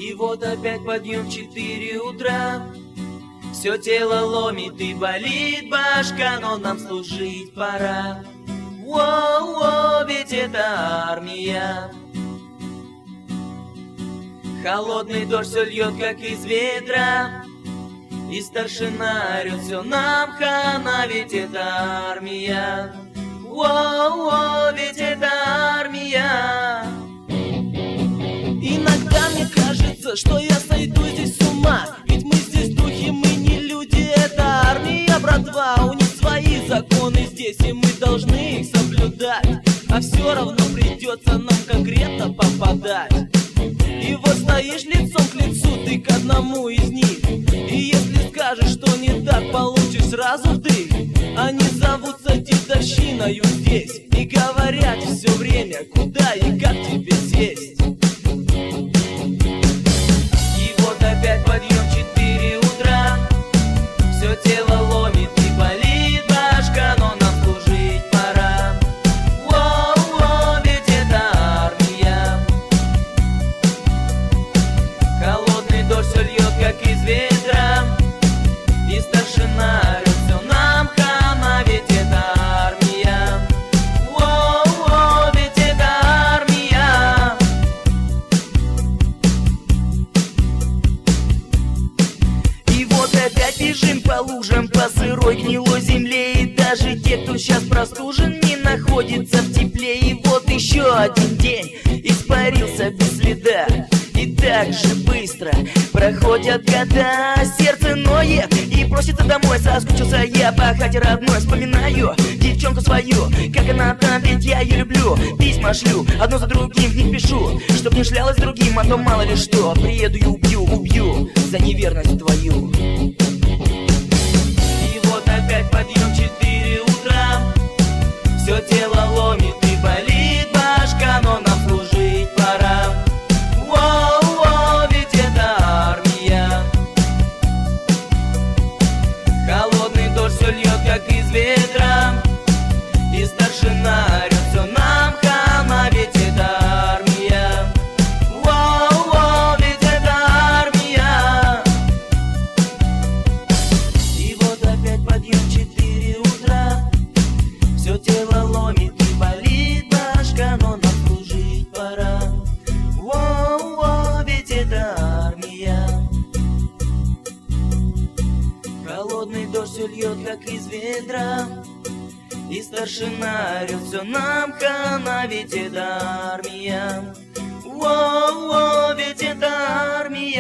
И вот опять подъем в 4 утра. Все тело ломит и болит башка, но нам служить пора. Воу-воу, ведь это армия. Холодный дождь все льет, как из ведра, и старшина орет: все нам хана, ведь это армия. Воу-воу, ведь это армия. Иногда мне кажется, что я сойду здесь с ума, ведь мы здесь духи, мы не люди, это армия, братва. У них свои законы здесь, и мы должны их соблюдать, а все равно придется нам конкретно попадать. И вот стоишь лицом к лицу ты к одному из них, и если скажешь, что не так, получишь сразу вдых. Они зовутся дедовщиною здесь и говорят все время, куда и как тебе сесть. И вот опять подъем 4 утра. Все тело ломит и болит башка, но нам служить пора. Воу-воу, ведь это армия. Холодный дождь все льет, как из ведра, и старшина орет: все нам хана, ведь это армия. Воу-воу, ведь это армия. И вот опять бежим по лужам, по сырой гнилой земле, и даже те, кто сейчас простужен, не находится в тепле. И вот еще один день испарился без следа, и так же быстро проходят года. Сердце ноет и просится домой. Соскучился я по хате родной. Вспоминаю девчонку свою, как она там, ведь я ее люблю. Письма шлю, одно за другим в них пишу, чтоб не шлялась другим, а то мало ли что. Приеду и убью за неверность твою. И вот опять подъем 4 утра. Все тело ломит и болит башка, но нам служить пора. Воу-воу, ведь это армия. Холодный дождь все льет, как из ведра, и старшина орет: все нам хана, ведь это армия. Воу-воу, ведь это армия. И вот опять подъем 4 утра. Все тело ломит и болит башка, но нам служить пора. Воу-воу, ведь это армия. Холодный дождь все льет, как из ведра, и старшина орет: все нам хана, ведь это армия. Воу-воу, ведь это армия.